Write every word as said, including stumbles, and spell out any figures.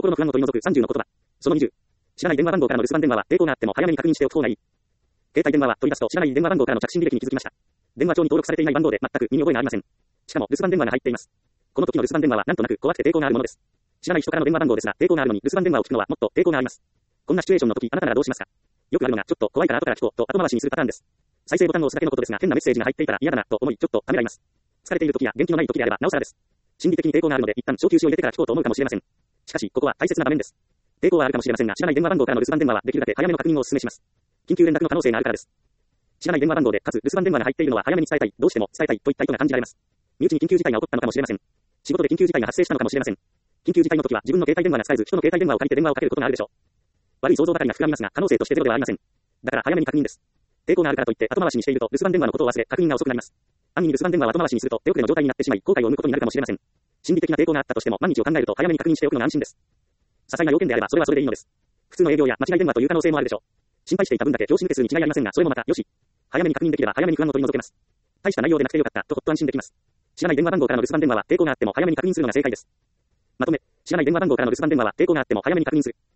心の不安を取り除くさんじゅうの言葉。そのにじゅう。知らない電話番号からの留守番電話は抵抗があっても早めに確認しておく方がいい。携帯電話は取り出すと知らない電話番号からの着信履歴に気づきました。電話帳に登録されていない番号で全く身に覚えがありません。しかも留守番電話が入っています。この時の留守番電話はなんとなく怖くて抵抗があるものです。知らない人からの電話番号ですが抵抗があるのに留守番電話を聞くのはもっと抵抗があります。こんなシチュエーションの時あなたならどうしますか？よくあるのがちょっと怖いから後から聞こうと後回しにするパターンです。再生ボタンを押すだけのことですが変なメッセージが入っていたら嫌だなと思いちょっとためらいます。疲れている時や元気のない時であればなおさらです。心理的に抵抗があるので一旦小休止を入れてから聞こうと思うかもしれません。しかしここは大切な場面です。抵抗はあるかもしれませんが知らない電話番号からの留守番電話はできるだけ早めの確認をお勧めします。緊急連絡の可能性があるからです。知らない電話番号でかつ留守番電話が入っているのは早めに伝えたい、どうしても伝えたいといった意図が感じられます。身内に緊急事態が起こったのかもしれません。仕事で緊急事態が発生したのかもしれません。緊急事態の時は自分の携帯電話が使えず人の携帯電話を借りて電話をかけることがあるでしょう。悪い想像ばかりが膨らみますが可能性としてゼロではありません。だから早めに確認です。抵抗があるからといって後回しにしていると留守番電話のことを忘れ確認が遅くなります。暗に留守番電話は後回しにすると手遅れの状態になってしまい後悔を生むことになるかもしれません。心理的な抵抗があったとしても万日を考えると早めに確認しておくのが安心です。些細な要件であればそれはそれでいいのです。普通の営業や間違い電話という可能性もあるでしょう。心配していた分だけ聴取手数に違いありませんがそれもまたよし。早めに確認できれば早めに不安を取り除けます。大した内容でなくてよかったとほっと安心できます。知らない電話番号からの留守番電話は抵抗があっても早めに確認するのが正解です。まとめ、知らない電話番号からの留守番電話は抵抗があっても早めに確認する。